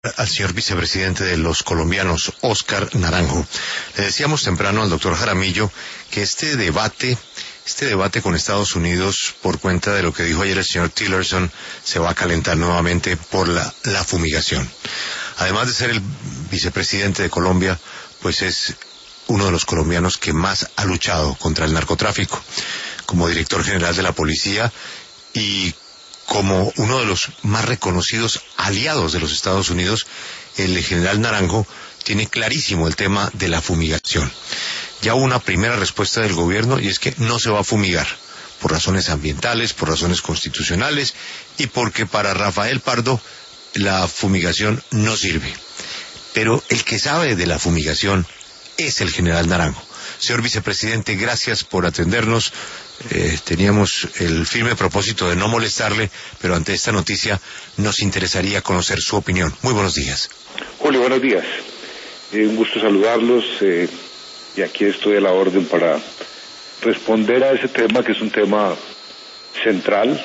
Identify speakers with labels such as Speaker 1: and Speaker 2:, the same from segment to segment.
Speaker 1: Al señor vicepresidente de los colombianos, Óscar Naranjo. Le decíamos temprano al doctor Jaramillo que este debate con Estados Unidos, por cuenta de lo que dijo ayer el señor Tillerson, se va a calentar nuevamente por la fumigación. Además de ser el vicepresidente de Colombia, pues es uno de los colombianos que más ha luchado contra el narcotráfico, como director general de la policía y como uno de los más reconocidos aliados de los Estados Unidos. El general Naranjo tiene clarísimo el tema de la fumigación. Ya hubo una primera respuesta del gobierno y es que no se va a fumigar por razones ambientales, por razones constitucionales y porque para Rafael Pardo la fumigación no sirve. Pero el que sabe de la fumigación es el general Naranjo. Señor vicepresidente, gracias por atendernos. Teníamos el firme propósito de no molestarle, pero ante esta noticia nos interesaría conocer su opinión. Muy buenos días.
Speaker 2: Julio, buenos días. Un gusto saludarlos y aquí estoy a la orden para responder a ese tema que es un tema central,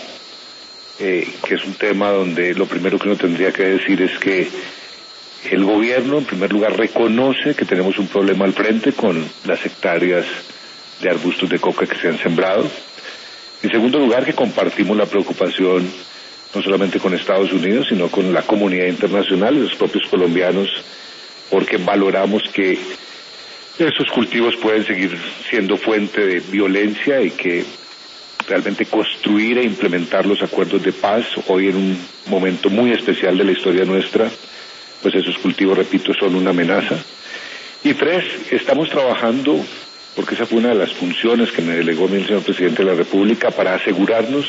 Speaker 2: que es un tema donde lo primero que uno tendría que decir es que el gobierno, en primer lugar, reconoce que tenemos un problema al frente con las hectáreas de arbustos de coca que se han sembrado. En segundo lugar, que compartimos la preocupación no solamente con Estados Unidos, sino con la comunidad internacional y los propios colombianos, porque valoramos que esos cultivos pueden seguir siendo fuente de violencia y que realmente construir e implementar los acuerdos de paz, hoy en un momento muy especial de la historia nuestra, pues esos cultivos, repito, son una amenaza. Y tres, estamos trabajando, porque esa fue una de las funciones que me delegó el señor presidente de la República, para asegurarnos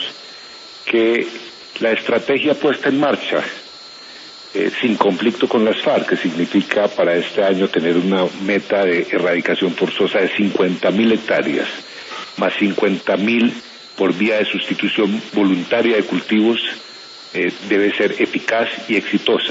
Speaker 2: que la estrategia puesta en marcha, sin conflicto con las FARC, que significa para este año tener una meta de erradicación forzosa de 50.000 hectáreas, más 50.000 por vía de sustitución voluntaria de cultivos, debe ser eficaz y exitosa.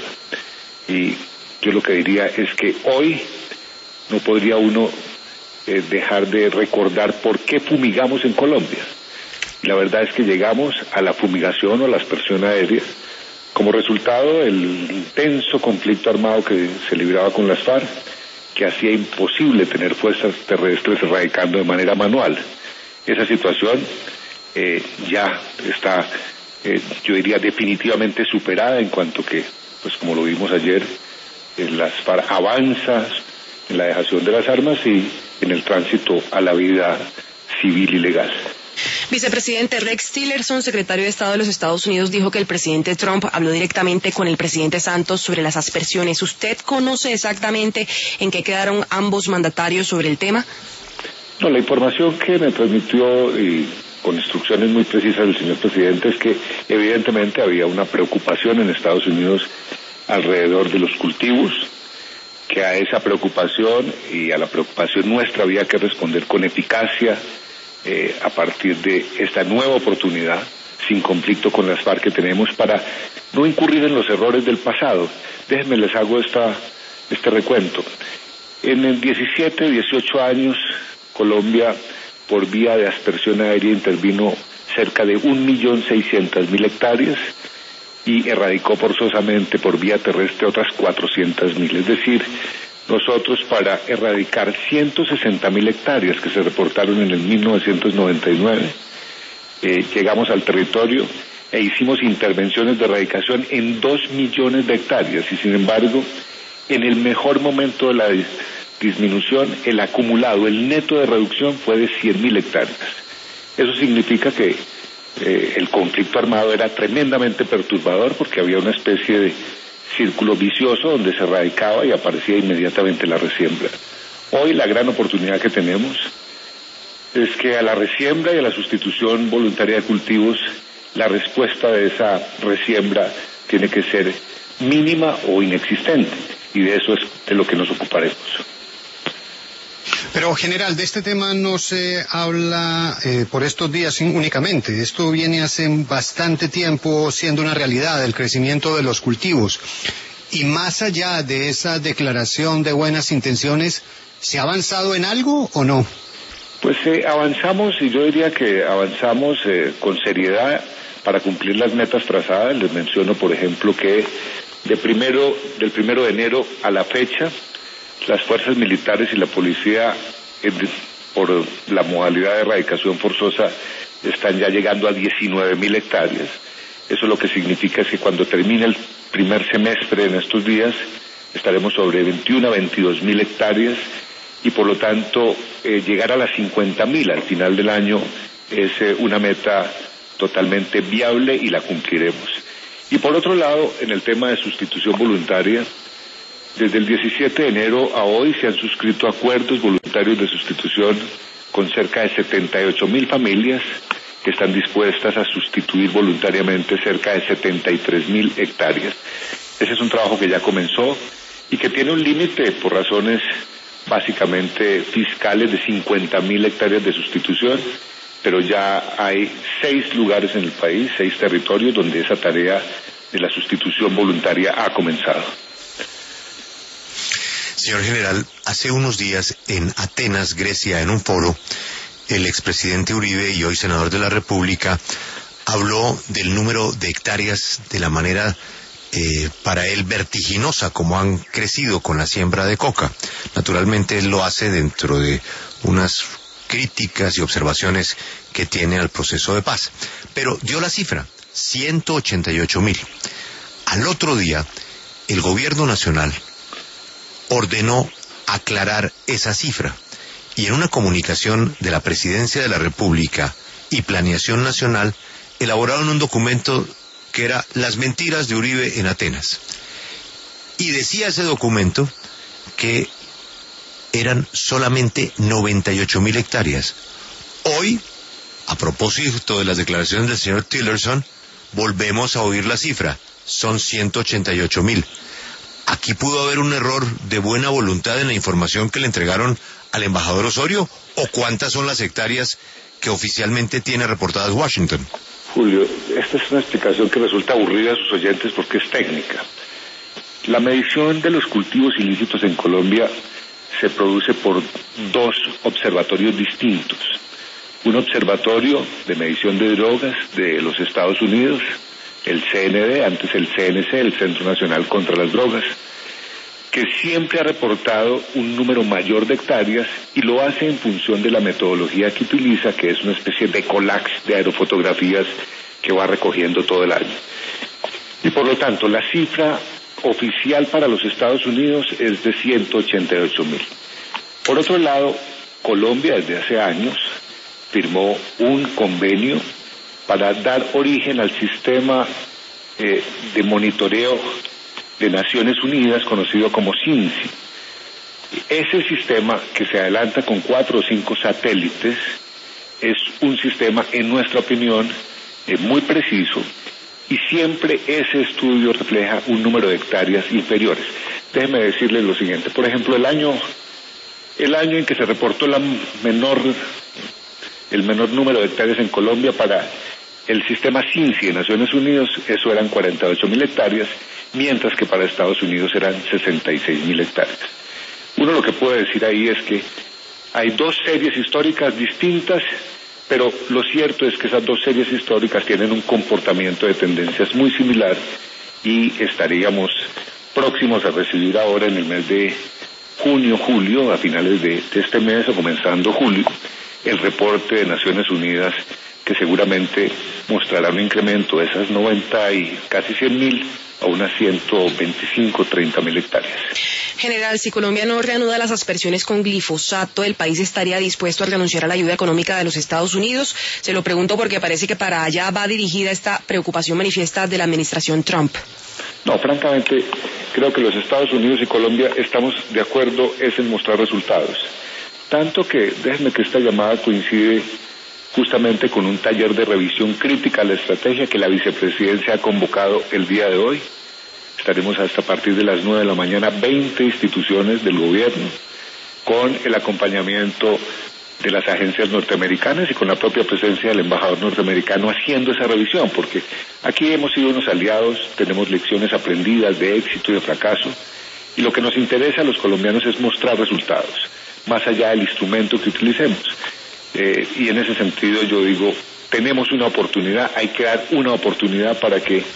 Speaker 2: Y yo lo que diría es que hoy no podría uno dejar de recordar por qué fumigamos en Colombia. Y la verdad es que llegamos a la fumigación o a la aspersión aérea como resultado del intenso conflicto armado que se libraba con las FARC, que hacía imposible tener fuerzas terrestres erradicando de manera manual. Esa situación ya está, yo diría, definitivamente superada, en cuanto que, pues como lo vimos ayer, las FARC avanza en la dejación de las armas y en el tránsito a la vida civil y legal.
Speaker 3: Vicepresidente, Rex Tillerson, secretario de Estado de los Estados Unidos, dijo que el presidente Trump habló directamente con el presidente Santos sobre las aspersiones. ¿Usted conoce exactamente en qué quedaron ambos mandatarios sobre el tema?
Speaker 2: No, la información que me transmitió y con instrucciones muy precisas del señor presidente es que evidentemente había una preocupación en Estados Unidos alrededor de los cultivos, que a esa preocupación y a la preocupación nuestra había que responder con eficacia a partir de esta nueva oportunidad, sin conflicto con las FARC que tenemos, para no incurrir en los errores del pasado. Déjenme les hago este recuento. En el 17, 18 años, Colombia, por vía de aspersión aérea, intervino cerca de 1.600.000 hectáreas y erradicó forzosamente por vía terrestre otras 400.000. Es decir, nosotros, para erradicar 160.000 hectáreas que se reportaron en el 1999, llegamos al territorio e hicimos intervenciones de erradicación en 2 millones de hectáreas y, sin embargo, en el mejor momento de la disminución, el acumulado, el neto de reducción fue de 100.000 hectáreas. Eso significa que el conflicto armado era tremendamente perturbador, porque había una especie de círculo vicioso donde se erradicaba y aparecía inmediatamente la resiembra. Hoy la gran oportunidad que tenemos es que a la resiembra y a la sustitución voluntaria de cultivos, la respuesta de esa resiembra tiene que ser mínima o inexistente, y de eso es de lo que nos ocuparemos.
Speaker 4: Pero, general, de este tema no se habla por estos días únicamente. Esto viene hace bastante tiempo siendo una realidad, el crecimiento de los cultivos. Y más allá de esa declaración de buenas intenciones, ¿se ha avanzado en algo o no?
Speaker 2: Pues avanzamos, y yo diría que avanzamos con seriedad para cumplir las metas trazadas. Les menciono, por ejemplo, que del 1 de enero a la fecha, las fuerzas militares y la policía, por la modalidad de erradicación forzosa, están ya llegando a 19.000 hectáreas. Eso lo que significa es que cuando termine el primer semestre en estos días, estaremos sobre 21 a 22.000 hectáreas y por lo tanto llegar a las 50.000 al final del año es una meta totalmente viable y la cumpliremos. Y por otro lado, en el tema de sustitución voluntaria, desde el 17 de enero a hoy se han suscrito acuerdos voluntarios de sustitución con cerca de 78.000 familias que están dispuestas a sustituir voluntariamente cerca de 73.000 hectáreas. Ese es un trabajo que ya comenzó y que tiene un límite por razones básicamente fiscales de 50.000 hectáreas de sustitución, pero ya hay 6 lugares en el país, 6 territorios donde esa tarea de la sustitución voluntaria ha comenzado.
Speaker 1: Señor general, hace unos días en Atenas, Grecia, en un foro, el expresidente Uribe y hoy senador de la República habló del número de hectáreas de la manera para él vertiginosa como han crecido con la siembra de coca. Naturalmente él lo hace dentro de unas críticas y observaciones que tiene al proceso de paz, pero dio la cifra, 188.000. Al otro día, el gobierno nacional ordenó aclarar esa cifra y en una comunicación de la Presidencia de la República y Planeación Nacional elaboraron un documento que era Las mentiras de Uribe en Atenas. Y decía ese documento que eran solamente 98.000 hectáreas. Hoy, a propósito de las declaraciones del señor Tillerson, volvemos a oír la cifra, son 188.000. ¿Aquí pudo haber un error de buena voluntad en la información que le entregaron al embajador Osorio? ¿O cuántas son las hectáreas que oficialmente tiene reportadas Washington?
Speaker 2: Julio, esta es una explicación que resulta aburrida a sus oyentes porque es técnica. La medición de los cultivos ilícitos en Colombia se produce por 2 observatorios distintos. Un observatorio de medición de drogas de los Estados Unidos, el CND, antes el CNC, el Centro Nacional contra las Drogas, que siempre ha reportado un número mayor de hectáreas y lo hace en función de la metodología que utiliza, que es una especie de collage de aerofotografías que va recogiendo todo el año. Y por lo tanto, la cifra oficial para los Estados Unidos es de 188.000. Por otro lado, Colombia desde hace años firmó un convenio para dar origen al sistema de monitoreo de Naciones Unidas, conocido como CINCI. Ese sistema, que se adelanta con 4 o 5 satélites, es un sistema, en nuestra opinión, muy preciso, y siempre ese estudio refleja un número de hectáreas inferiores. Déjeme decirles lo siguiente. Por ejemplo, el año en que se reportó el menor número de hectáreas en Colombia para el sistema CINCI de Naciones Unidas, eso eran 48.000 hectáreas, mientras que para Estados Unidos eran 66.000 hectáreas. Uno lo que puede decir ahí es que hay 2 series históricas distintas, pero lo cierto es que esas 2 series históricas tienen un comportamiento de tendencias muy similar y estaríamos próximos a recibir ahora en el mes de junio, julio, a finales de este mes o comenzando julio, el reporte de Naciones Unidas que seguramente mostrará un incremento de esas 90 y casi 100.000 a unas 125, 30.000 hectáreas.
Speaker 3: General, si Colombia no reanuda las aspersiones con glifosato, ¿el país estaría dispuesto a renunciar a la ayuda económica de los Estados Unidos? Se lo pregunto porque parece que para allá va dirigida esta preocupación manifiesta de la administración Trump.
Speaker 2: No, francamente, creo que los Estados Unidos y Colombia estamos de acuerdo es en mostrar resultados. Tanto que, déjenme que esta llamada coincide justamente con un taller de revisión crítica a la estrategia que la vicepresidencia ha convocado el día de hoy. Estaremos hasta a partir de las 9 de la mañana, 20 instituciones del gobierno, con el acompañamiento de las agencias norteamericanas y con la propia presencia del embajador norteamericano haciendo esa revisión, porque aquí hemos sido unos aliados, tenemos lecciones aprendidas de éxito y de fracaso, y lo que nos interesa a los colombianos es mostrar resultados, más allá del instrumento que utilicemos. Y en ese sentido yo digo, tenemos una oportunidad, hay que dar una oportunidad para que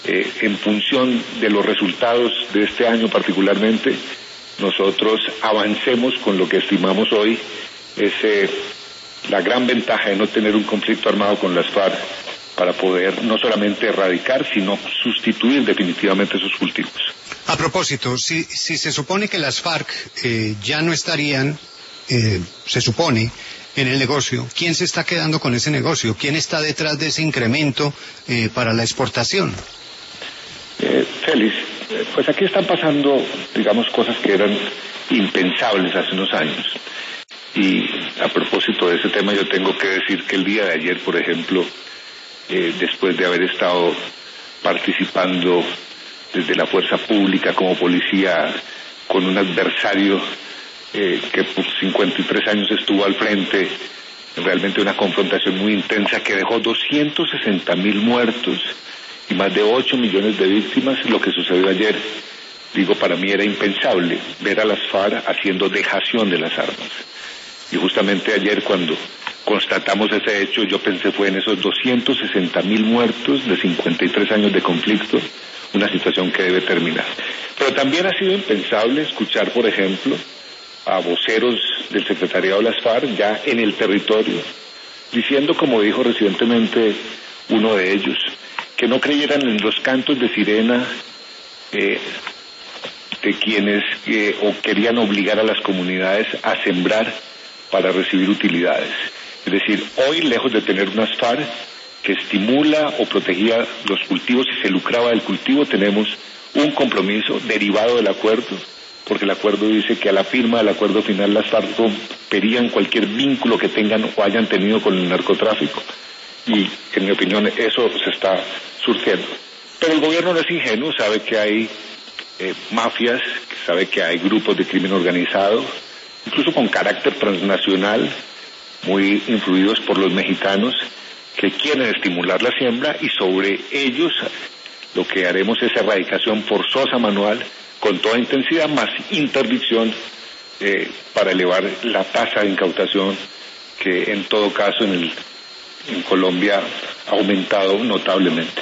Speaker 2: en función de los resultados de este año particularmente, nosotros avancemos con lo que estimamos hoy es la gran ventaja de no tener un conflicto armado con las FARC para poder no solamente erradicar, sino sustituir definitivamente esos cultivos.
Speaker 4: A propósito, si se supone que las FARC ya no estarían, se supone, en el negocio, ¿quién se está quedando con ese negocio? ¿Quién está detrás de ese incremento para la exportación?
Speaker 2: Félix, pues aquí están pasando, digamos, cosas que eran impensables hace unos años. Y a propósito de ese tema, yo tengo que decir que el día de ayer, por ejemplo, después de haber estado participando desde la fuerza pública como policía con un adversario que por 53 años estuvo al frente, realmente una confrontación muy intensa que dejó 260.000 muertos y más de 8 millones de víctimas. Lo que sucedió ayer, digo, para mí era impensable ver a las FARC haciendo dejación de las armas. Y justamente ayer, cuando constatamos ese hecho, yo pensé fue en esos 260.000 muertos de 53 años de conflicto, una situación que debe terminar. Pero también ha sido impensable escuchar, por ejemplo, a voceros del secretariado de las FARC ya en el territorio, diciendo, como dijo recientemente uno de ellos, que no creyeran en los cantos de sirena de quienes o querían obligar a las comunidades a sembrar para recibir utilidades. Es decir, hoy, lejos de tener unas FARC que estimula o protegía los cultivos y se lucraba del cultivo, tenemos un compromiso derivado del acuerdo, porque el acuerdo dice que a la firma del acuerdo final las FARC romperían cualquier vínculo que tengan o hayan tenido con el narcotráfico. Y, en mi opinión, eso se está surgiendo. Pero el gobierno no es ingenuo, sabe que hay mafias, sabe que hay grupos de crimen organizado, incluso con carácter transnacional, muy influidos por los mexicanos, que quieren estimular la siembra, y sobre ellos lo que haremos es erradicación forzosa manual con toda intensidad, más interdicción para elevar la tasa de incautación que en todo caso en Colombia ha aumentado notablemente.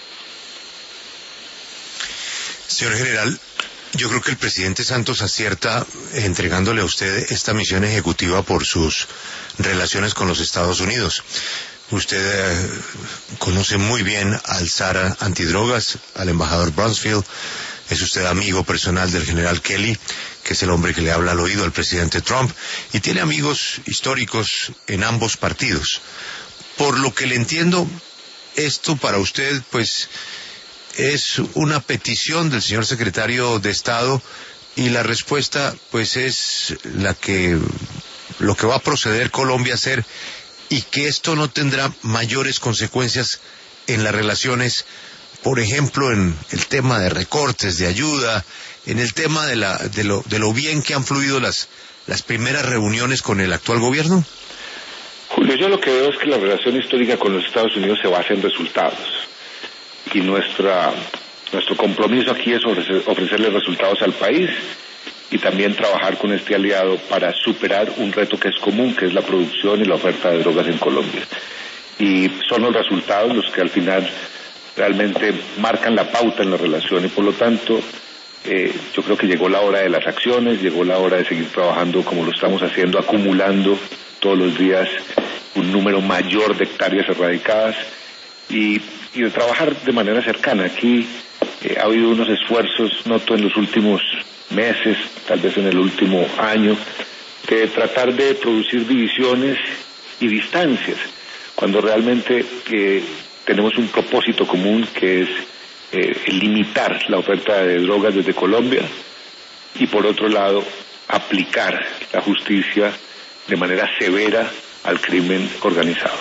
Speaker 1: Señor general, yo creo que el presidente Santos acierta entregándole a usted esta misión ejecutiva por sus relaciones con los Estados Unidos. Usted conoce muy bien al zar antidrogas, al embajador Brownsfield. Es usted amigo personal del general Kelly, que es el hombre que le habla al oído al presidente Trump, y tiene amigos históricos en ambos partidos. Por lo que le entiendo, esto para usted, pues, es una petición del señor secretario de Estado, y la respuesta, pues, es lo que va a proceder Colombia a hacer, y que esto no tendrá mayores consecuencias en las relaciones, por ejemplo, en el tema de recortes de ayuda, en el tema de lo bien que han fluido las primeras reuniones con el actual gobierno.
Speaker 2: Julio, yo lo que veo es que la relación histórica con los Estados Unidos se basa en resultados, y nuestro compromiso aquí es ofrecerle resultados al país y también trabajar con este aliado para superar un reto que es común, que es la producción y la oferta de drogas en Colombia. Y son los resultados los que al final realmente marcan la pauta en la relación, y por lo tanto yo creo que llegó la hora de las acciones, llegó la hora de seguir trabajando como lo estamos haciendo, acumulando todos los días un número mayor de hectáreas erradicadas y de trabajar de manera cercana. Aquí ha habido unos esfuerzos, noto en los últimos meses, tal vez en el último año, de tratar de producir divisiones y distancias, cuando realmente tenemos un propósito común, que es limitar la oferta de drogas desde Colombia, y por otro lado aplicar la justicia de manera severa al crimen organizado.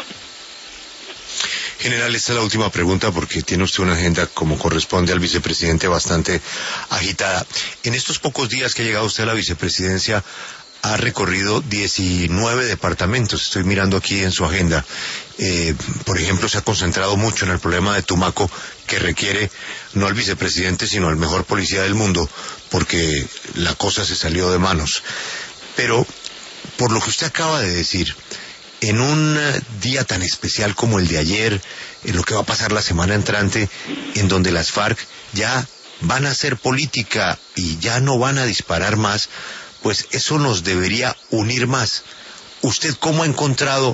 Speaker 1: General, esta es la última pregunta, porque tiene usted una agenda, como corresponde al vicepresidente, bastante agitada. En estos pocos días que ha llegado usted a la vicepresidencia, ha recorrido 19 departamentos. Estoy mirando aquí en su agenda. Por ejemplo, se ha concentrado mucho en el problema de Tumaco, que requiere no al vicepresidente, sino al mejor policía del mundo, porque la cosa se salió de manos. Pero, por lo que usted acaba de decir, en un día tan especial como el de ayer, en lo que va a pasar la semana entrante, en donde las FARC ya van a hacer política y ya no van a disparar más, pues eso nos debería unir más. ¿Usted cómo ha encontrado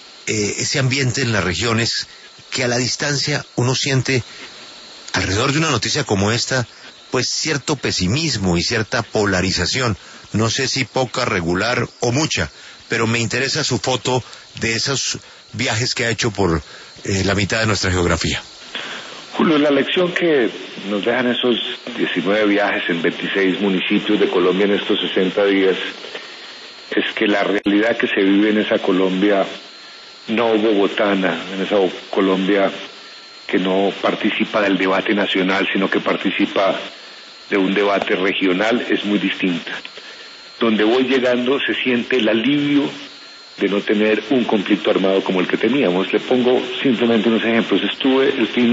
Speaker 1: ese ambiente en las regiones que a la distancia uno siente alrededor de una noticia como esta, pues cierto pesimismo y cierta polarización? No sé si poca, regular o mucha, pero me interesa su foto de esos viajes que ha hecho por la mitad de nuestra geografía.
Speaker 2: Julio, la lección que nos dejan esos 19 viajes en 26 municipios de Colombia en estos 60 días es que la realidad que se vive en esa Colombia no bogotana, en esa Colombia que no participa del debate nacional, sino que participa de un debate regional, es muy distinta. Donde voy llegando se siente el alivio de no tener un conflicto armado como el que teníamos. Le pongo simplemente unos ejemplos. Estuve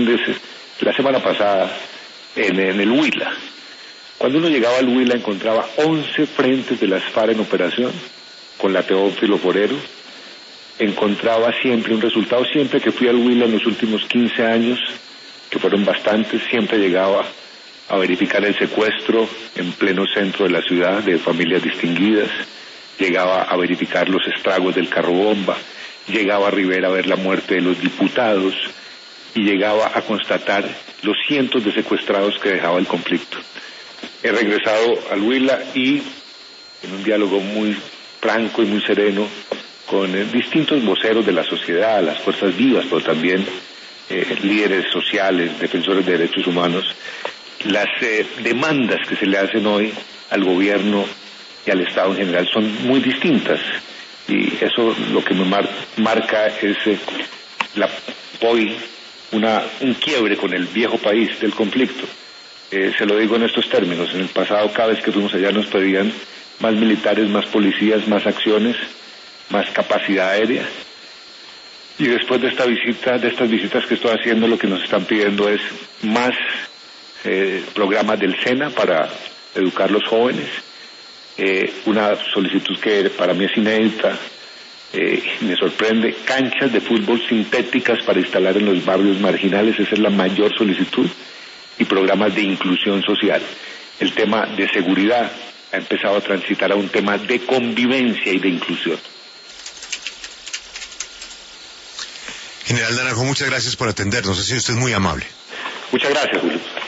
Speaker 2: la semana pasada en el Huila. Cuando uno llegaba al Huila encontraba 11 frentes de las FARC en operación, con la Teófilo Forero. Encontraba siempre un resultado. Siempre que fui al Huila en los últimos 15 años, que fueron bastantes, siempre llegaba a verificar el secuestro en pleno centro de la ciudad de familias distinguidas, llegaba a verificar los estragos del carro bomba, llegaba a Rivera a ver la muerte de los diputados y llegaba a constatar los cientos de secuestrados que dejaba el conflicto. He regresado al Huila y en un diálogo muy franco y muy sereno con distintos voceros de la sociedad, las fuerzas vivas, pero también líderes sociales, defensores de derechos humanos, las demandas que se le hacen hoy al gobierno y al Estado en general son muy distintas, y eso lo que me marca es hoy un quiebre con el viejo país del conflicto. Se lo digo en estos términos: en el pasado, cada vez que fuimos allá nos pedían más militares, más policías, más acciones, más capacidad aérea, y después de estas visitas que estoy haciendo, lo que nos están pidiendo es más programas del SENA para educar a los jóvenes, una solicitud que para mí es inédita, me sorprende: canchas de fútbol sintéticas para instalar en los barrios marginales. Esa es la mayor solicitud, y programas de inclusión social. El tema de seguridad ha empezado a transitar a un tema de convivencia y de inclusión.
Speaker 1: General Naranjo, muchas gracias por atendernos. Ha sido usted muy amable.
Speaker 2: Muchas gracias, Julio.